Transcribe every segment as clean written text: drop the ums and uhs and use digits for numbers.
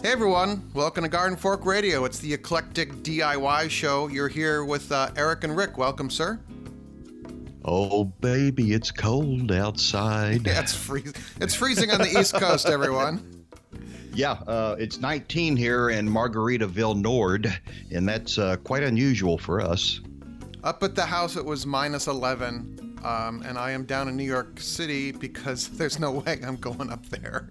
Hey everyone, welcome to Garden Fork Radio. It's the eclectic DIY show. You're here with Eric and Rick. Welcome, sir. Oh, baby, it's cold outside. Yeah, it's freezing on the East Coast, everyone. Yeah, it's 19 here in Margaritaville, Nord, and that's quite unusual for us. Up at the house, it was minus 11, and I am down in New York City because there's no way I'm going up there.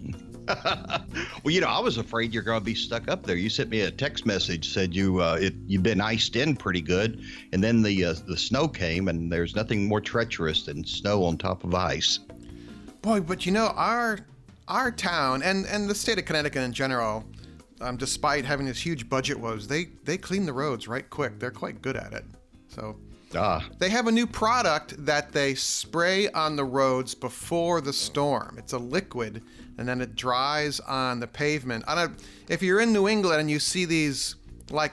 Well, I was afraid you're going to be stuck up there. You sent me a text message, said you've been iced in pretty good, and then the snow came, and there's nothing more treacherous than snow on top of ice. Boy, but our town and the state of Connecticut in general, despite having this huge budget woes, they clean the roads right quick. They're quite good at it. So they have a new product that they spray on the roads before the storm. It's a liquid, and then it dries on the pavement. If you're in New England and you see these like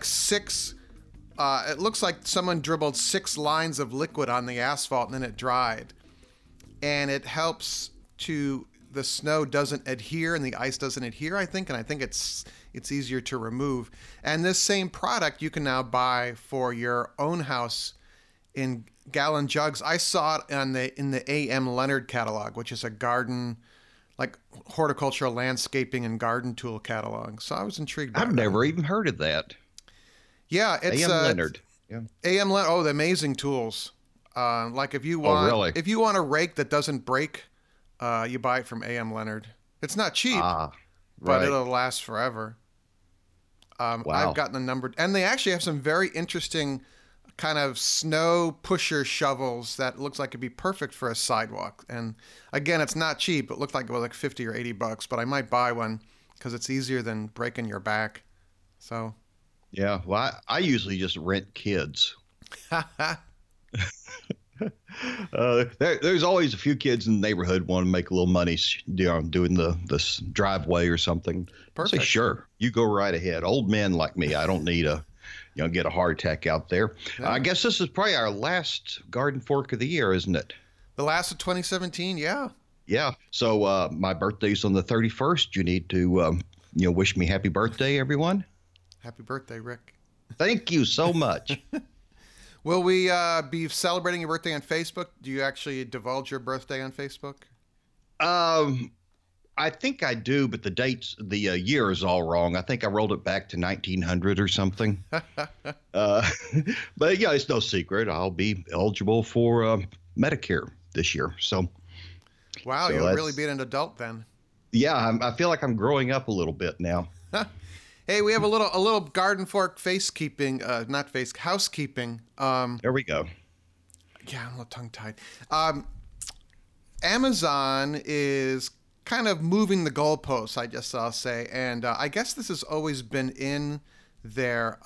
it looks like someone dribbled 6 lines of liquid on the asphalt and then it dried. And it helps the snow doesn't adhere and the ice doesn't adhere, I think, and I think it's easier to remove. And this same product you can now buy for your own house in gallon jugs. I saw it in the A.M. Leonard catalog, which is a garden, like horticultural landscaping and garden tool catalog. So I was intrigued by I've never even heard of that. Yeah, it's A.M. Leonard. Yeah. A.M. Leonard. Oh, the amazing tools. Like if you want, if you want a rake that doesn't break, you buy it from A.M. Leonard. It's not cheap, but it'll last forever. Wow. I've gotten a number, and they actually have some very interesting kind of snow pusher shovels that looks like it'd be perfect for a sidewalk. And again, it's not cheap. It looked like it was like $50 or $80, but I might buy one because it's easier than breaking your back. So. Yeah. Well, I usually just rent kids. There's always a few kids in the neighborhood want to make a little money doing this driveway or something. Perfect. Say, sure, you go right ahead. Old men like me, I don't need get a heart attack out there. Yeah. I guess this is probably our last Garden Fork of the year, isn't it? The last of 2017, yeah. Yeah. So my birthday's on the 31st. You need to wish me happy birthday, everyone. Happy birthday, Rick. Thank you so much. Will we be celebrating your birthday on Facebook? Do you actually divulge your birthday on Facebook? I think I do, but the year is all wrong. I think I rolled it back to 1900 or something. But yeah, it's no secret. I'll be eligible for Medicare this year. So. Wow, you'll really be an adult then. Yeah, I feel like I'm growing up a little bit now. Hey, we have a little Garden Fork housekeeping. There we go. Yeah, I'm a little tongue-tied. Amazon is kind of moving the goalposts, I guess I'll say. And I guess this has always been in their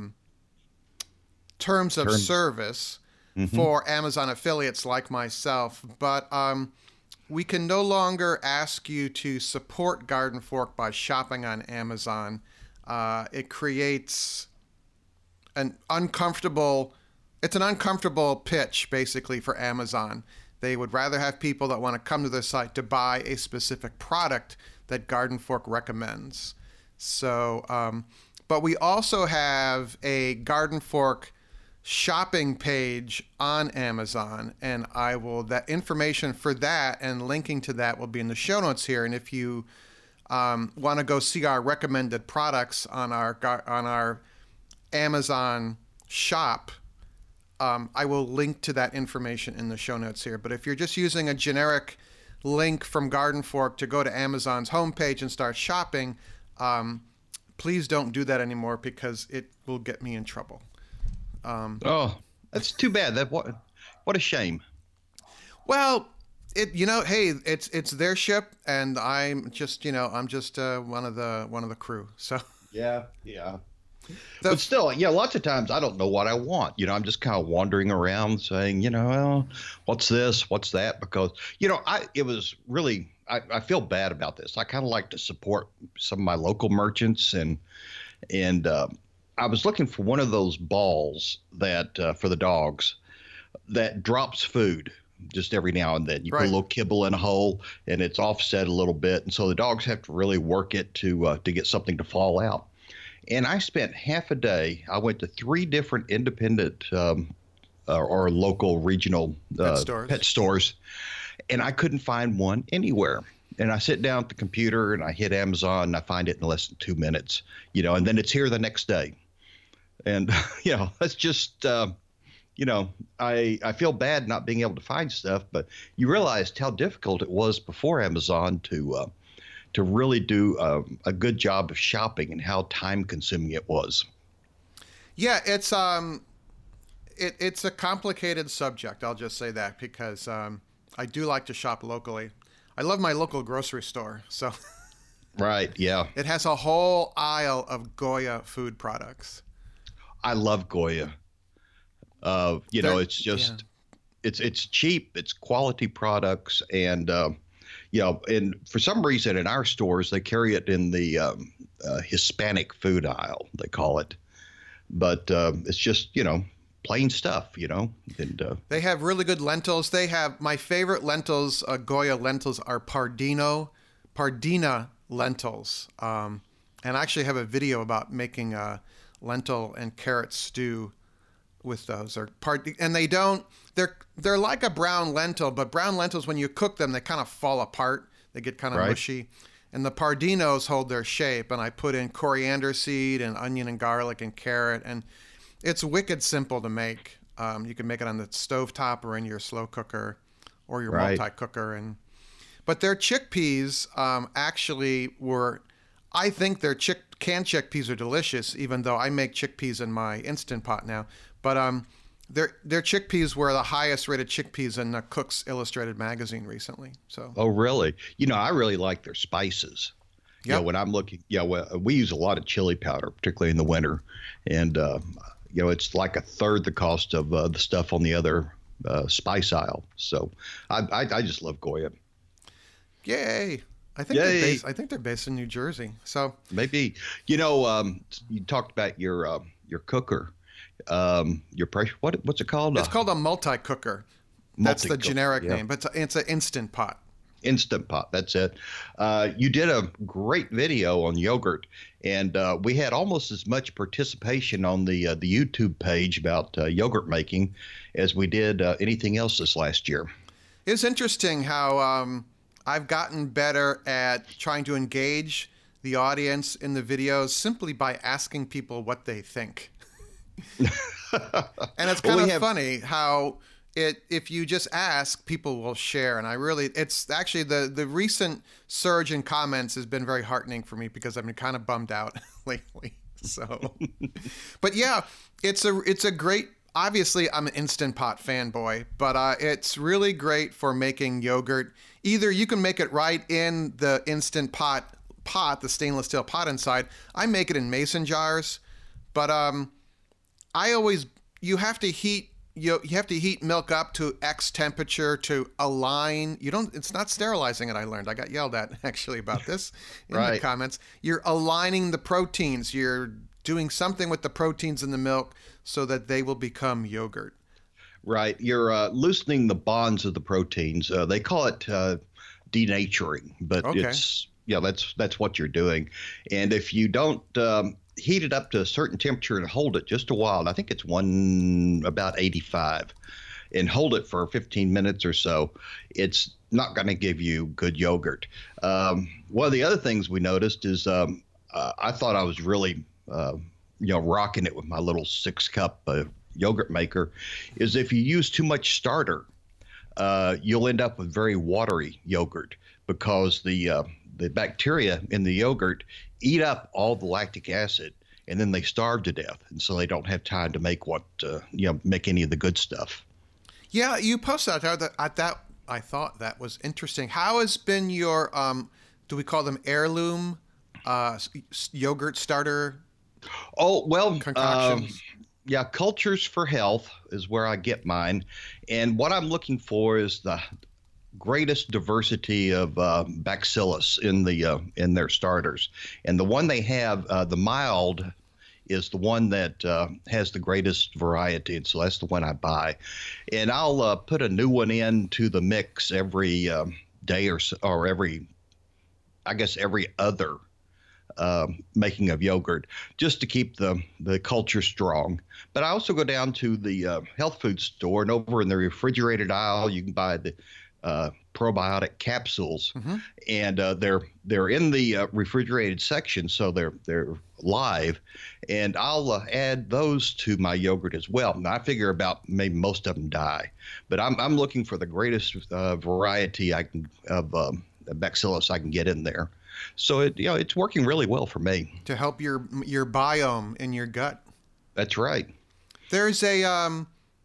terms of service for Amazon affiliates like myself. But we can no longer ask you to support Garden Fork by shopping on Amazon. It creates an uncomfortable pitch, basically, for Amazon. They would rather have people that want to come to their site to buy a specific product that Garden Fork recommends. So, but we also have a Garden Fork shopping page on Amazon, and that information for that and linking to that will be in the show notes here. And if you want to go see our recommended products on our Amazon shop, I will link to that information in the show notes here. But if you're just using a generic link from Garden Fork to go to Amazon's homepage and start shopping, please don't do that anymore because it will get me in trouble. That's too bad. What a shame. Well, hey, it's their ship, and I'm just one of the crew. So yeah. But still, lots of times I don't know what I want. I'm just kind of wandering around saying, what's this, what's that? Because, I feel bad about this. I kind of like to support some of my local merchants, and I was looking for one of those balls that for the dogs that drops food. just every now and then. You put Right. a little kibble in a hole, and it's offset a little bit, and so the dogs have to really work it to get something to fall out. And I spent half a day. I went to 3 different independent or local regional pet stores, and I couldn't find one anywhere. And I sit down at the computer and I hit Amazon and I find it in less than 2 minutes, and then it's here the next day. And, that's just, I feel bad not being able to find stuff, but you realized how difficult it was before Amazon to really do a good job of shopping and how time consuming it was. Yeah, it's it's a complicated subject. I'll just say that because I do like to shop locally. I love my local grocery store, so Right, yeah. it has a whole aisle of Goya food products. I love Goya. It's just it's cheap, it's quality products, and and for some reason in our stores they carry it in the Hispanic food aisle, they call it, but it's just plain stuff, and They have really good lentils. They have my favorite lentils. Goya lentils are Pardina lentils, and I actually have a video about making a lentil and carrot stew with those. And they're like a brown lentil, but brown lentils, when you cook them, they kind of fall apart. They get kind of mushy. And the Pardinos hold their shape, and I put in coriander seed and onion and garlic and carrot, and it's wicked simple to make. You can make it on the stovetop or in your slow cooker or your multi-cooker. But their chickpeas actually were, I think their canned chickpeas are delicious, even though I make chickpeas in my Instant Pot now. But their chickpeas were the highest rated chickpeas in Cook's Illustrated magazine recently. So. Oh, really? I really like their spices. Yep. When I'm looking, we use a lot of chili powder, particularly in the winter, and it's like a third the cost of the stuff on the other spice aisle. So I just love Goya. Yay! I think they're based in New Jersey. So maybe you talked about your cooker, your pressure. What's it called? It's called a multi-cooker. That's the generic name, but it's an Instant Pot. Instant Pot, that's it. You did a great video on yogurt, and we had almost as much participation on the YouTube page about yogurt making as we did anything else this last year. It's interesting how I've gotten better at trying to engage the audience in the videos simply by asking people what they think. And it's kind of funny how if you just ask, people will share. And it's actually the recent surge in comments has been very heartening for me because I've been kind of bummed out lately. So, but yeah, it's a great, obviously I'm an Instant Pot fanboy, but it's really great for making yogurt. Either you can make it right in the Instant Pot, the stainless steel pot inside. I make it in mason jars, but you have to heat milk up to X temperature to align. It's not sterilizing it, I learned. I got yelled at actually about this in the comments. You're aligning the proteins. You're doing something with the proteins in the milk so that they will become yogurt. Right. You're loosening the bonds of the proteins. They call it denaturing, but that's what you're doing. And if you don't heat it up to a certain temperature and hold it just a while, and I think it's about 85, and hold it for 15 minutes or so, it's not going to give you good yogurt. One of the other things we noticed is I thought I was really rocking it with my little 6-cup yogurt maker, is if you use too much starter, you'll end up with very watery yogurt because the bacteria in the yogurt eat up all the lactic acid, and then they starve to death, and so they don't have time to make make any of the good stuff. Yeah, you posted out there that I thought that was interesting. How has been your do we call them heirloom yogurt starter? Oh, well, concoctions. Cultures for Health is where I get mine, and what I'm looking for is the greatest diversity of bacillus in their starters, and the one they have, the mild, is the one that has the greatest variety, and so that's the one I buy. And I'll put a new one into the mix every day or so, or every other making of yogurt, just to keep the culture strong. But I also go down to the health food store, and over in the refrigerated aisle, you can buy the probiotic capsules, and they're in the refrigerated section, so they're live, and I'll add those to my yogurt as well. Now I figure about maybe most of them die, but I'm looking for the greatest variety I can of Bacillus I can get in there. So it's working really well for me to help your biome in your gut. That's right. There's a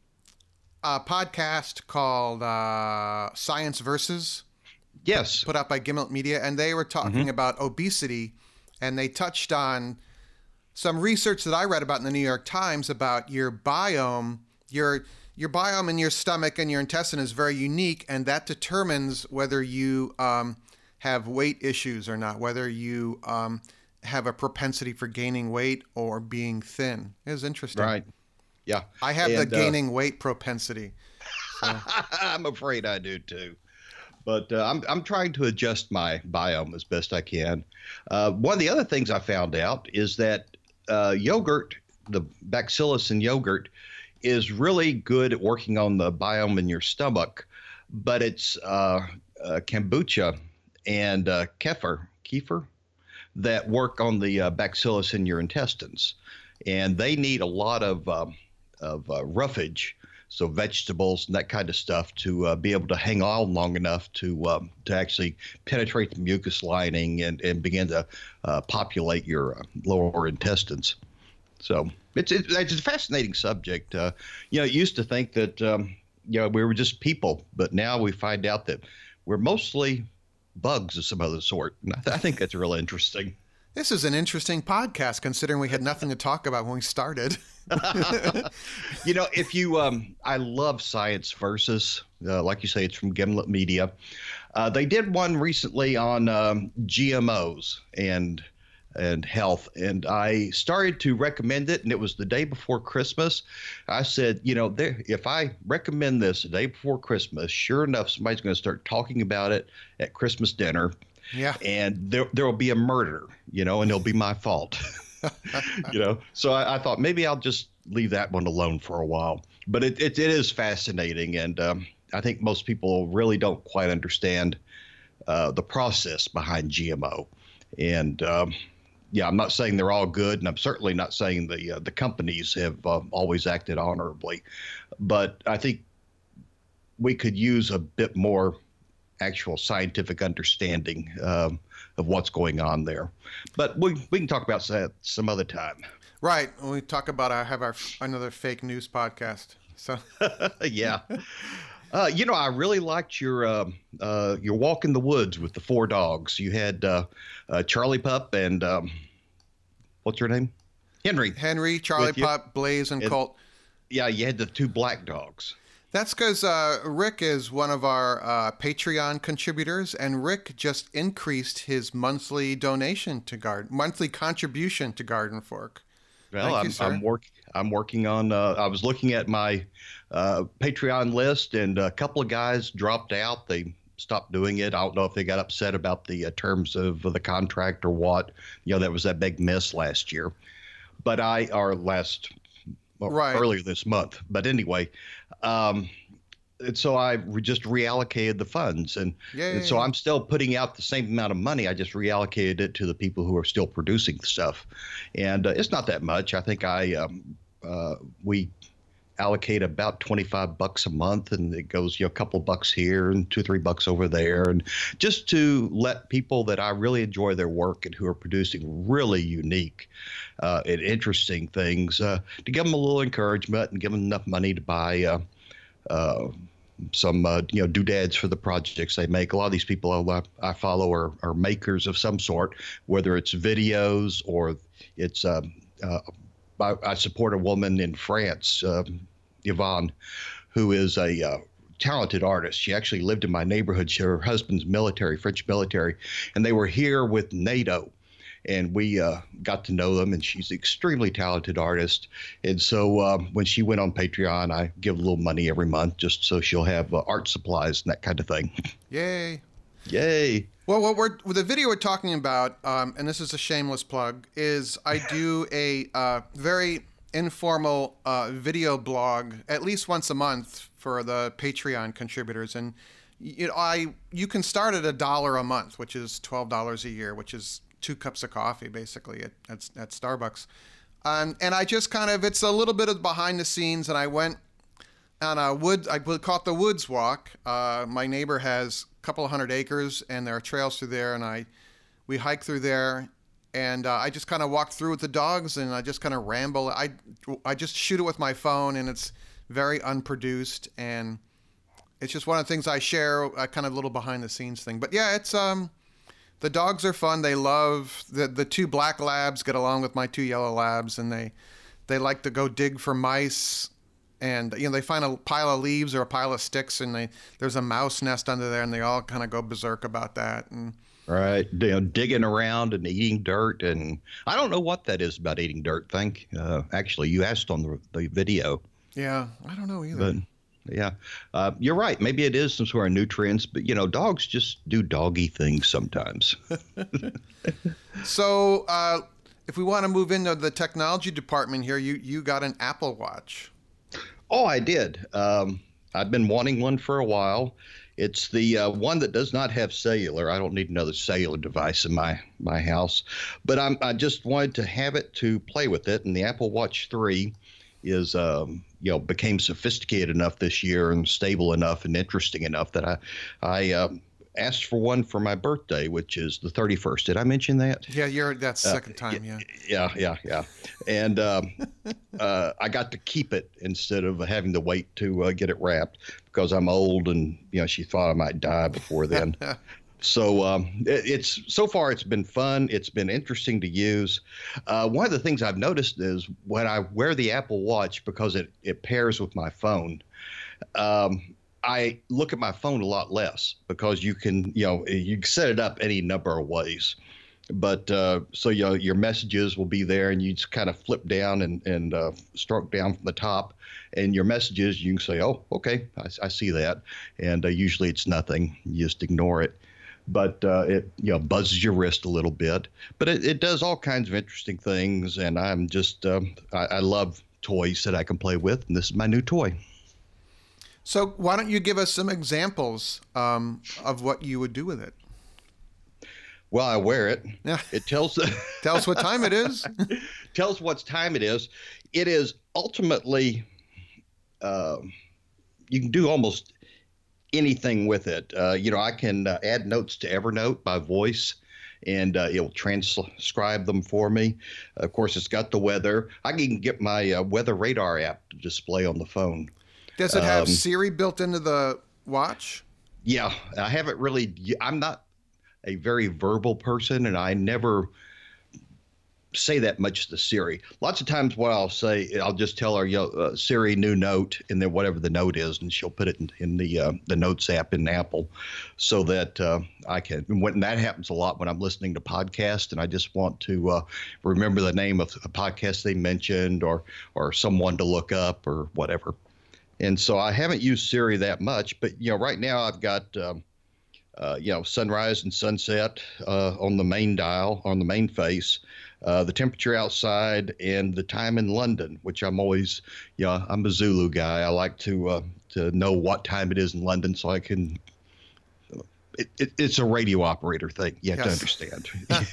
podcast called Science Versus. Yes. Put out by Gimlet Media, and they were talking about obesity, and they touched on some research that I read about in the New York Times about your biome. Your biome in your stomach and your intestine is very unique, and that determines whether you have weight issues or not, whether you have a propensity for gaining weight or being thin. It was interesting. Right. Yeah. I have the gaining weight propensity. So. I'm afraid I do too. But I'm trying to adjust my biome as best I can. One of the other things I found out is that yogurt, the Bacillus in yogurt, is really good at working on the biome in your stomach, but it's kombucha and kefir that work on the Bacillus in your intestines, and they need a lot of roughage, so vegetables and that kind of stuff, to be able to hang on long enough to actually penetrate the mucus lining and begin to populate your lower intestines. So it's a fascinating subject. It used to think that we were just people, but now we find out that we're mostly bugs of some other sort. And I think that's really interesting. This is an interesting podcast, considering we had nothing to talk about when we started. If you, I love Science Versus. Like you say, it's from Gimlet Media. They did one recently on GMOs and health, and I started to recommend it, and it was the day before Christmas. I said, if I recommend this the day before Christmas, sure enough, somebody's going to start talking about it at Christmas dinner. Yeah. And there will be a murder, and it'll be my fault. So I thought maybe I'll just leave that one alone for a while. But it is fascinating, and I think most people really don't quite understand the process behind GMO. And I'm not saying they're all good, and I'm certainly not saying the companies have always acted honorably. But I think we could use a bit more actual scientific understanding of what's going on there. But we can talk about that some other time. Right. When we talk about another fake news podcast. So yeah. I really liked your walk in the woods with the 4 dogs. You had Charlie Pup and what's her name? Henry, Charlie Pup, Blaze, and Colt. Yeah, you had the 2 black dogs. That's because Rick is one of our Patreon contributors, and Rick just increased his monthly contribution to Garden Fork. Well, I'm working on. I was looking at my Patreon list, and a couple of guys dropped out. They stopped doing it. I don't know if they got upset about the terms of the contract or what. That was that big miss last year. But earlier this month. But anyway, and so I just reallocated the funds, and so I'm still putting out the same amount of money. I just reallocated it to the people who are still producing the stuff, and it's not that much. I think we allocate about $25 a month, and it goes a couple bucks here and $2-3 over there, and just to let people that I really enjoy their work and who are producing really unique and interesting things to give them a little encouragement and give them enough money to buy some doodads for the projects they make. A lot of these people I follow are makers of some sort, whether it's videos or it's I support a woman in France, Yvonne, who is a talented artist. She actually lived in my neighborhood. Her husband's military, French military, and they were here with NATO. and we got to know them. And she's an extremely talented artist. And so when she went on Patreon, I give a little money every month just so she'll have art supplies and that kind of thing. Yay! Yay! Well, the video we're talking about, and this is a shameless plug, is I do a very informal video blog at least once a month for the Patreon contributors, and you can start at $1 a month, which is $12 a year, which is 2 cups of coffee basically at Starbucks, and I just kind of, it's a little bit of behind the scenes, and I went on I call it the Woods Walk. My neighbor has a couple of 100 acres, and there are trails through there, and we hike through there. And I just kind of walk through with the dogs, and I just kind of ramble. I just shoot it with my phone, and it's very unproduced, and it's just one of the things I share, a kind of little behind the scenes thing. But yeah, it's the dogs are fun. They love the 2 black labs get along with my 2 yellow labs, and they like to go dig for mice, and they find a pile of leaves or a pile of sticks, and there's a mouse nest under there, and they all kind of go berserk about that. And right, digging around and eating dirt, and I don't know what that is about eating dirt. Actually, you asked on the video. Yeah, I don't know either. But yeah, you're right. Maybe it is some sort of nutrients, but dogs just do doggy things sometimes. So, if we want to move into the technology department here, you got an Apple Watch. Oh, I did. I've been wanting one for a while. It's the one that does not have cellular. I don't need another cellular device in my house, but I just wanted to have it to play with it. And the Apple Watch 3 is, became sophisticated enough this year and stable enough and interesting enough that I asked for one for my birthday, which is the 31st. Did I mention that? Yeah, that's the second time. Yeah. And I got to keep it instead of having to wait to get it wrapped because I'm old and, she thought I might die before then. So so far it's been fun. It's been interesting to use. One of the things I've noticed is when I wear the Apple Watch, because it pairs with my phone, I look at my phone a lot less because you can set it up any number of ways. But so your messages will be there, and you just kind of flip down and stroke down from the top, and your messages, you can say, oh, okay, I see that. And usually it's nothing. You just ignore it. But it buzzes your wrist a little bit. But it does all kinds of interesting things, and I'm just I love toys that I can play with, and this is my new toy. So why don't you give us some examples of what you would do with it? Well, I wear it. Yeah. It tells tells what time it is. Tells what time it is. It is ultimately you can do almost anything with it. I can add notes to Evernote by voice, and it'll transcribe them for me. Of course, it's got the weather. I can get my weather radar app to display on the phone. Does it have Siri built into the watch? Yeah, I haven't really. I'm not a very verbal person, and I never say that much to Siri. Lots of times what I'll say, I'll just tell her, Siri, new note, and then whatever the note is, and she'll put it in the Notes app in Apple so that I can. And when that happens a lot when I'm listening to podcasts and I just want to remember the name of a podcast they mentioned or someone to look up or whatever. And so I haven't used Siri that much, but right now I've got sunrise and sunset on the main dial, on the main face, the temperature outside, and the time in London, which I'm always, I'm a Zulu guy. I like to know what time it is in London so I can. It's a radio operator thing. You have to understand.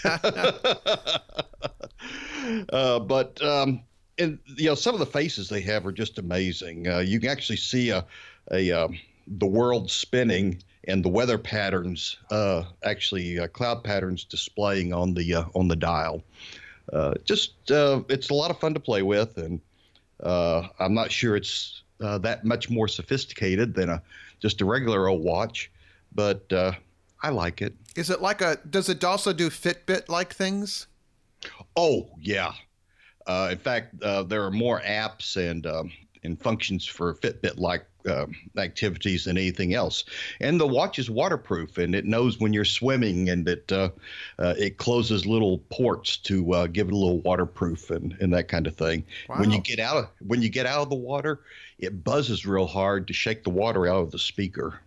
But and some of the faces they have are just amazing. You can actually see the world spinning and the weather patterns, cloud patterns displaying on the dial. It's a lot of fun to play with, and I'm not sure it's that much more sophisticated than just a regular old watch, but I like it. Is it does it also do Fitbit-like things? Oh, yeah. In fact, there are more apps and and functions for Fitbit-like activities than anything else. And the watch is waterproof, and it knows when you're swimming, and it closes little ports to give it a little waterproof and that kind of thing. Wow. When you get out of the water, it buzzes real hard to shake the water out of the speaker.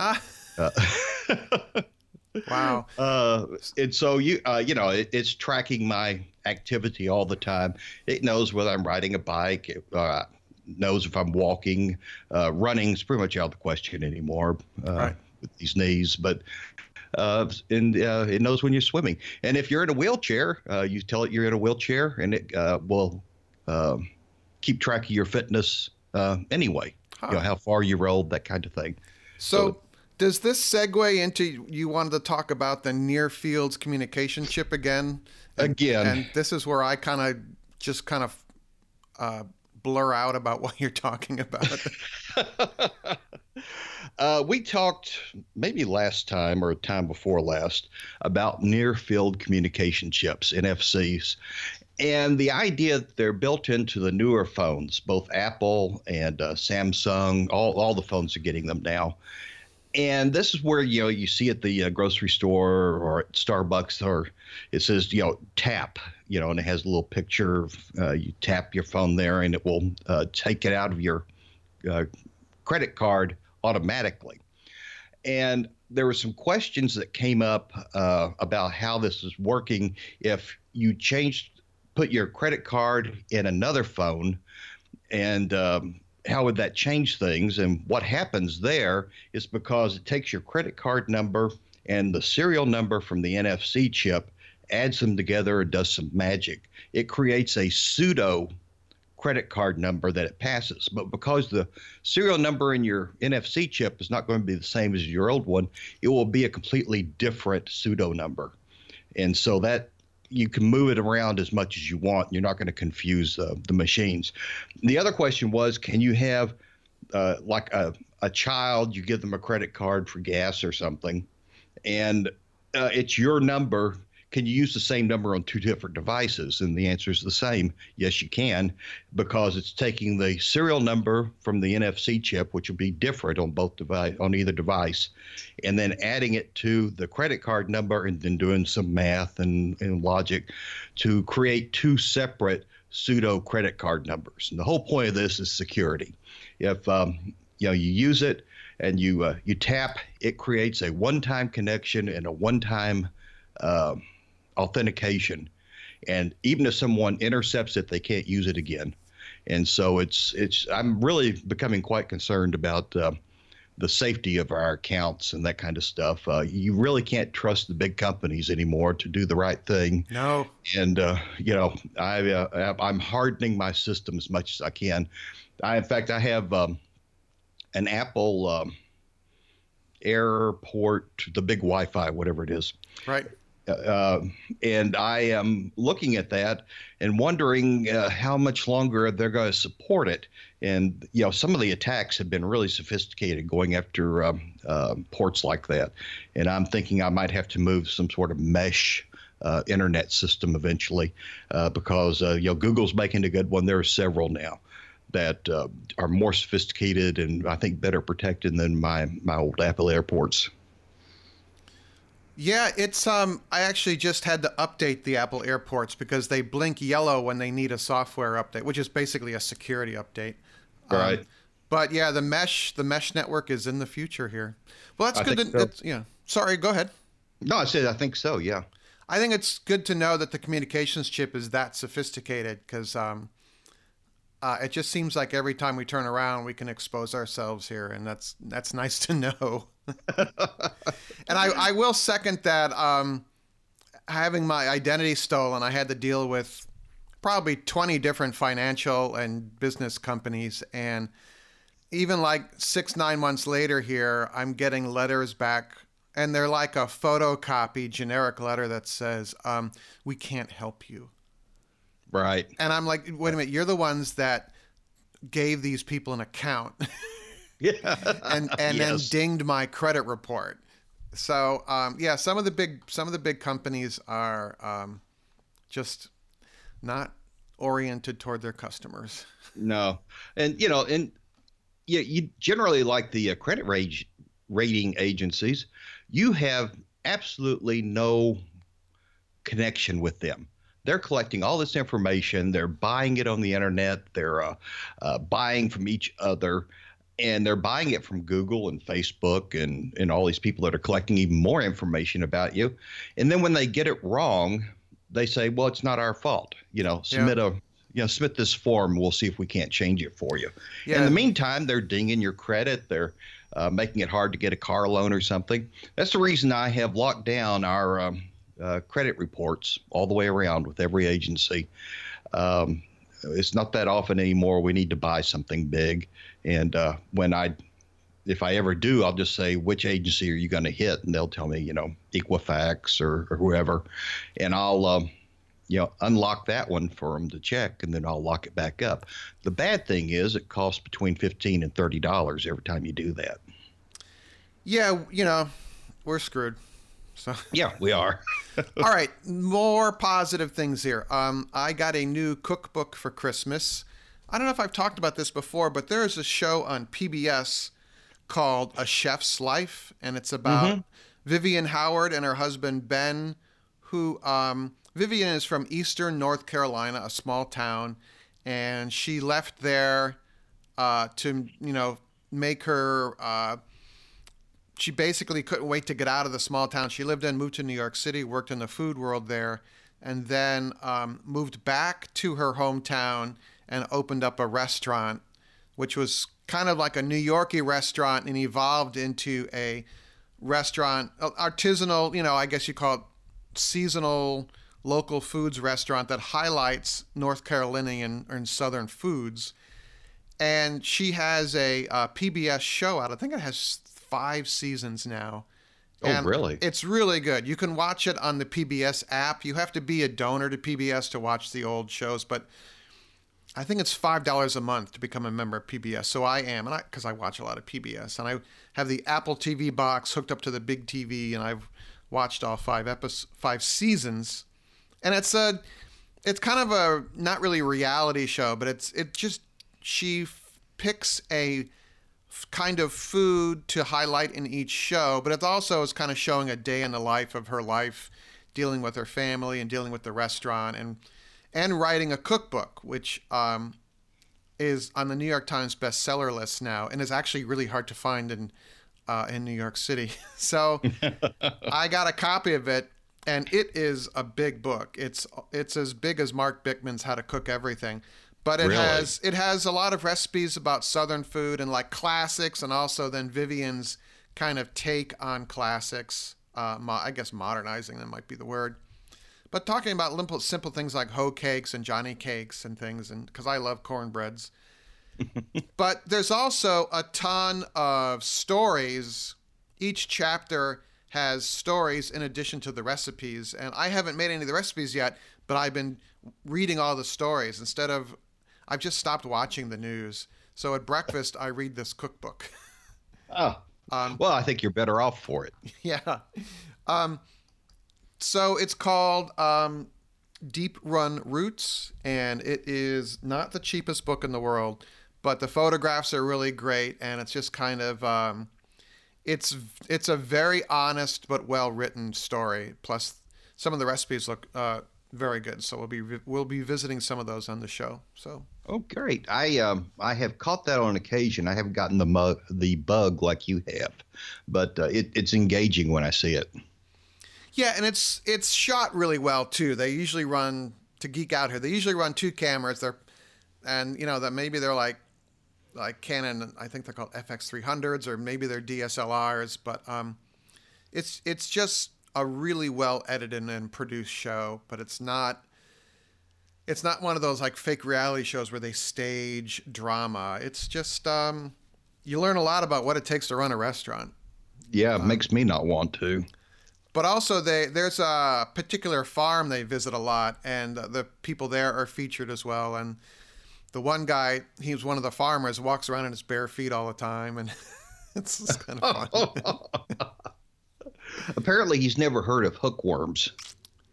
Wow. And so it's tracking my activity all the time. It knows whether I'm riding a bike. It knows if I'm walking. Running's pretty much out of the question anymore right. with these knees. But it knows when you're swimming. And if you're in a wheelchair, you tell it you're in a wheelchair, and it will keep track of your fitness anyway. Huh. How far you rolled, that kind of thing. So does this segue into, you wanted to talk about the near fields communication chip again? And this is where I kind of blur out about what you're talking about. We talked maybe last time or time before last about near field communication chips, NFCs. And the idea that they're built into the newer phones, both Apple and Samsung, all the phones are getting them now. And this is where, you see at the grocery store or at Starbucks, or it says, tap, and it has a little picture. You tap your phone there, and it will take it out of your credit card automatically. And there were some questions that came up about how this is working if you put your credit card in another phone, and how would that change things? And what happens there is because it takes your credit card number and the serial number from the NFC chip, adds them together, and does some magic. It creates a pseudo credit card number that it passes. But because the serial number in your NFC chip is not going to be the same as your old one, it will be a completely different pseudo number. And so that you can move it around as much as you want. You're not going to confuse the machines. The other question was, can you have like a child, you give them a credit card for gas or something, and it's your number. Can you use the same number on two different devices? And the answer is the same. Yes, you can, because it's taking the serial number from the NFC chip, which will be different on either device, and then adding it to the credit card number, and then doing some math and logic to create two separate pseudo credit card numbers. And the whole point of this is security. If you use it and you tap, it creates a one-time connection and a one-time authentication, and even if someone intercepts it, they can't use it again. And so I'm really becoming quite concerned about the safety of our accounts and that kind of stuff. You really can't trust the big companies anymore to do the right thing. No. And I'm hardening my system as much as I can. In fact, I have an Apple Airport, the big Wi-Fi, whatever it is. Right. And I am looking at that and wondering how much longer they're going to support it. And, some of the attacks have been really sophisticated going after ports like that. And I'm thinking I might have to move some sort of mesh internet system eventually because, Google's making a good one. There are several now that are more sophisticated and I think better protected than my old Apple Airports. Yeah, it's I actually just had to update the Apple Airports because they blink yellow when they need a software update, which is basically a security update. Right. But yeah, the mesh network is in the future here. Well, that's good. Yeah. Sorry, go ahead. No, I said I think so. Yeah. I think it's good to know that the communications chip is that sophisticated because it just seems like every time we turn around, we can expose ourselves here, and that's nice to know. And I will second that. Having my identity stolen, I had to deal with probably 20 different financial and business companies, and even like 6-9 months later here, I'm getting letters back, and they're like a photocopy generic letter that says, we can't help you. Right. And I'm like, wait a minute, you're the ones that gave these people an account. Yeah. and yes. Then dinged my credit report. So yeah, some of the big companies are just not oriented toward their customers. No, and you generally like the credit rating agencies. You have absolutely no connection with them. They're collecting all this information. They're buying it on the internet. They're buying from each other, and they're buying it from Google and Facebook and all these people that are collecting even more information about you. And then when they get it wrong, they say, well, it's not our fault. Submit this form. We'll see if we can't change it for you. Yeah. In the meantime, they're dinging your credit. They're making it hard to get a car loan or something. That's the reason I have locked down our credit reports all the way around with every agency. It's not that often anymore. We need to buy something big. And if I ever do, I'll just say, which agency are you going to hit? And they'll tell me, Equifax or whoever. And I'll, unlock that one for them to check, and then I'll lock it back up. The bad thing is it costs between $15 and $30 every time you do that. Yeah, we're screwed. So yeah, we are. All right, more positive things here. I got a new cookbook for Christmas. I don't know if I've talked about this before, but there's a show on PBS called A Chef's Life, and it's about Vivian Howard and her husband Ben, who Vivian is from eastern North Carolina, a small town, and she left there to make her. She basically couldn't wait to get out of the small town she lived in, moved to New York City, worked in the food world there, and then moved back to her hometown and opened up a restaurant, which was kind of like a New Yorkie restaurant and evolved into a restaurant, artisanal, I guess you call it seasonal local foods restaurant that highlights North Carolinian and Southern foods. And she has a PBS show out. I think it has 5 seasons now. And really? It's really good. You can watch it on the PBS app. You have to be a donor to PBS to watch the old shows, but I think it's $5 a month to become a member of PBS. So I am, and because I watch a lot of PBS, and I have the Apple TV box hooked up to the big TV, and I've watched all 5 seasons. And it's kind of a not really reality show, but she picks a kind of food to highlight in each show, but it also is kind of showing a day in the life of her life, dealing with her family and dealing with the restaurant and writing a cookbook, which is on the New York Times bestseller list now and is actually really hard to find in New York City. So I got a copy of it, and it is a big book. It's as big as Mark Bickman's How to Cook Everything. But it has a lot of recipes about Southern food and like classics, and also then Vivian's kind of take on classics. I guess modernizing them might be the word. But talking about simple things like hoe cakes and Johnny cakes and things, and because I love cornbreads. But there's also a ton of stories. Each chapter has stories in addition to the recipes. And I haven't made any of the recipes yet, but I've been reading all the stories. I've just stopped watching the news. So at breakfast, I read this cookbook. Oh, well, I think you're better off for it. Yeah. So it's called Deep Run Roots, and it is not the cheapest book in the world, but the photographs are really great, and it's just kind of it's a very honest but well-written story. Plus, some of the recipes look very good, so we'll be visiting some of those on the show. So. Oh, great! I have caught that on occasion. I haven't gotten the bug like you have, but it's engaging when I see it. Yeah, and it's shot really well too. They usually run, to geek out here, they usually run 2 cameras. That maybe they're like Canon. I think they're called FX300s, or maybe they're DSLRs. But it's just a really well edited and produced show. But it's not one of those like fake reality shows where they stage drama. It's just you learn a lot about what it takes to run a restaurant. Yeah, it makes me not want to. But also there's a particular farm they visit a lot, and the people there are featured as well. And the one guy, he was one of the farmers, walks around in his bare feet all the time, and it's kind of fun. Apparently he's never heard of hookworms.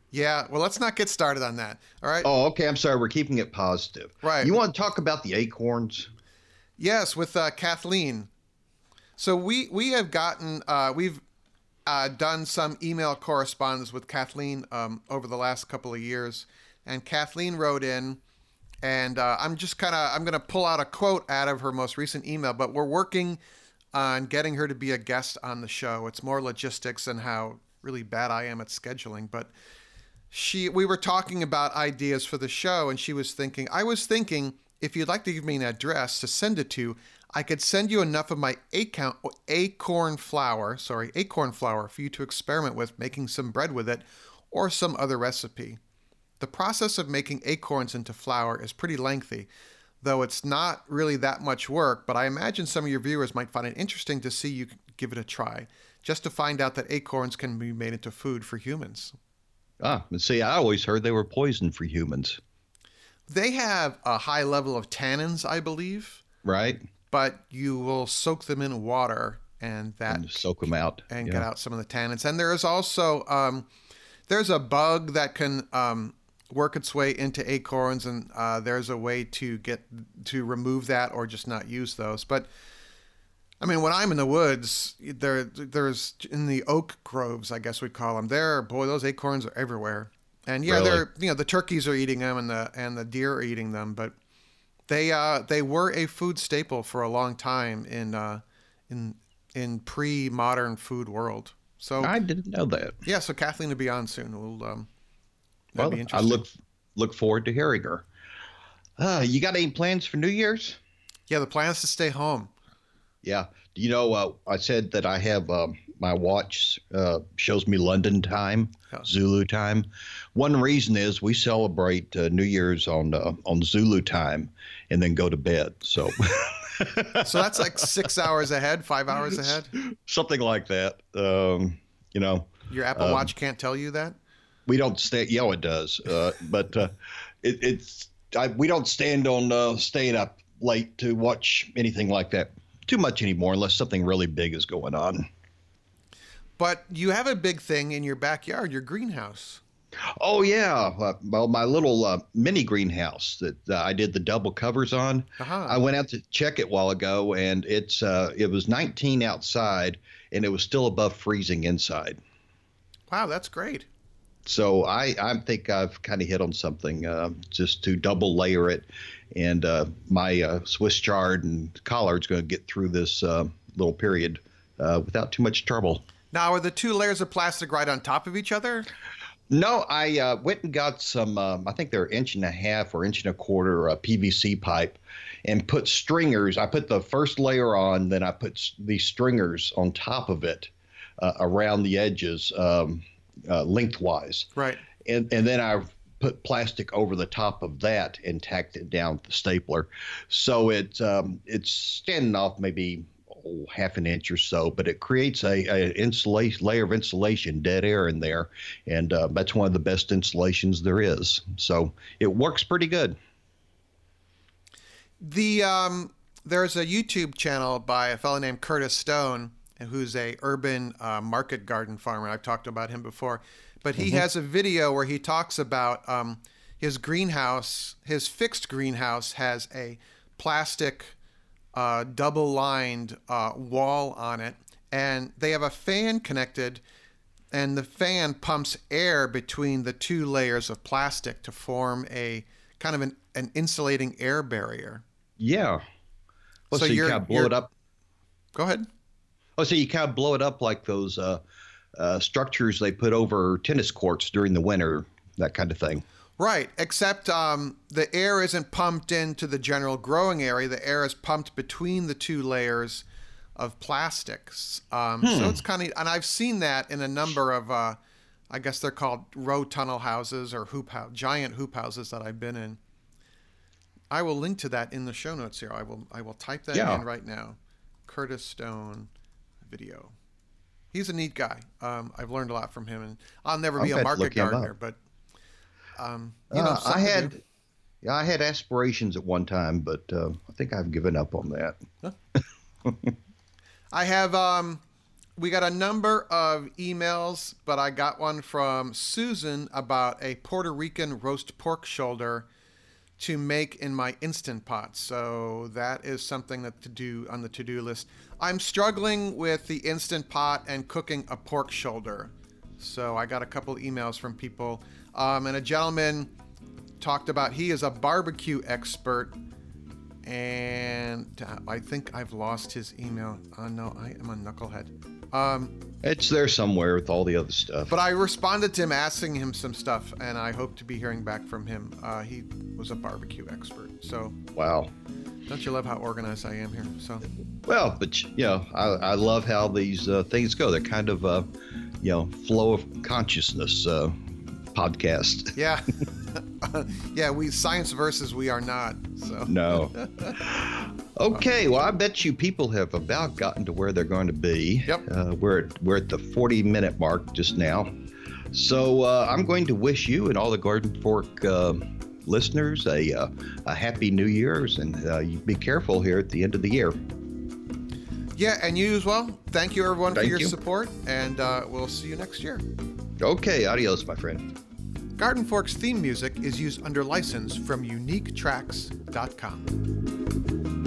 Yeah, well, let's not get started on that. All right. Oh, okay. I'm sorry. We're keeping it positive. Right. You want to talk about the acorns? Yes, with Kathleen. So we have gotten we've done some email correspondence with Kathleen over the last couple of years, and Kathleen wrote in, and I'm going to pull out a quote out of her most recent email, but we're working on getting her to be a guest on the show. It's more logistics and how really bad I am at scheduling, but we were talking about ideas for the show, and I was thinking, if you'd like to give me an address to send it to, I could send you enough of my acorn flour for you to experiment with making some bread with it or some other recipe. The process of making acorns into flour is pretty lengthy, though it's not really that much work, but I imagine some of your viewers might find it interesting to see you give it a try, just to find out that acorns can be made into food for humans. See, I always heard they were poison for humans. They have a high level of tannins, I believe. Right. But you will soak them in water and soak them out and get out some of the tannins. And there is also there's a bug that can work its way into acorns, and there's a way to remove that or just not use those. But I mean, when I'm in the woods, there's in the oak groves, I guess we'd call them. Those acorns are everywhere. And yeah, really? The turkeys are eating them and the deer are eating them, but they were a food staple for a long time in pre-modern food world. So I didn't know that. Yeah, so Kathleen will be on soon. Well, be I look forward to hearing her. You got any plans for New Year's? Yeah, the plan is to stay home. Yeah. You know, I said that I have my watch shows me London time, Zulu time. One reason is we celebrate New Year's on Zulu time and then go to bed. So so that's like 6 hours ahead, 5 hours ahead? Something like that. You know. Your Apple Watch can't tell you that? We don't stay. Yeah, it does. But we don't staying up late to watch anything like that too much anymore, unless something really big is going on. But you have a big thing in your backyard, your greenhouse. Oh yeah, well, my little mini greenhouse that I did the double covers on. Uh-huh. I went out to check it a while ago, and it was 19 outside, and it was still above freezing inside. Wow, that's great. So I think I've kind of hit on something, just to double layer it, and my Swiss chard and collard's going to get through this little period without too much trouble. Now, are the two layers of plastic right on top of each other? No, I went and got some, I think they're 1.5 or 1.25 PVC pipe, and put stringers. I put the first layer on, then I put these stringers on top of it around the edges. Lengthwise. Right. And then I put plastic over the top of that and tacked it down with the stapler. So it's standing off maybe half an inch or so, but it creates a layer of insulation, dead air in there. And that's one of the best insulations there is. So it works pretty good. There's a YouTube channel by a fellow named Curtis Stone, who's a urban market garden farmer. I've talked about him before, but he has a video where he talks about his greenhouse. His fixed greenhouse has a plastic double-lined wall on it, and they have a fan connected, and the fan pumps air between the two layers of plastic to form a kind of an insulating air barrier. Yeah. Well, so you kind of blow it up. Go ahead. Oh, so you kind of blow it up like those structures they put over tennis courts during the winter, that kind of thing. Right, except the air isn't pumped into the general growing area. The air is pumped between the two layers of plastics. So it's kind of, and I've seen that in a number of, I guess they're called row tunnel houses or giant hoop houses that I've been in. I will link to that in the show notes here. I will type that in right now. Curtis Stone video. He's a neat guy. I've learned a lot from him, and I'll never be a market gardener, but I had aspirations at one time, but I think I've given up on that. I have We got a number of emails, but I got one from Susan about a Puerto Rican roast pork shoulder to make in my Instant Pot. So that is something that to do on the to-do list. I'm struggling with the Instant Pot and cooking a pork shoulder. So I got a couple emails from people. And a gentleman talked about he is a barbecue expert. And I think I've lost his email. No, I am a knucklehead. It's there somewhere with all the other stuff. But I responded to him asking him some stuff, and I hope to be hearing back from him. He was a barbecue expert. So wow, don't you love how organized I am here? So well, but I love how these things go. They're kind of flow of consciousness podcast. Yeah. Yeah, we science versus we are not. So no. Okay, well, I bet you people have about gotten to where they're going to be. Yep. We're at the 40-minute mark just now. So I'm going to wish you and all the Garden Fork listeners a happy New Year's, and you be careful here at the end of the year. Yeah, and you as well. Thank you, everyone, for your support, and we'll see you next year. Okay, adios, my friend. Garden Fork's theme music is used under license from UniqueTracks.com.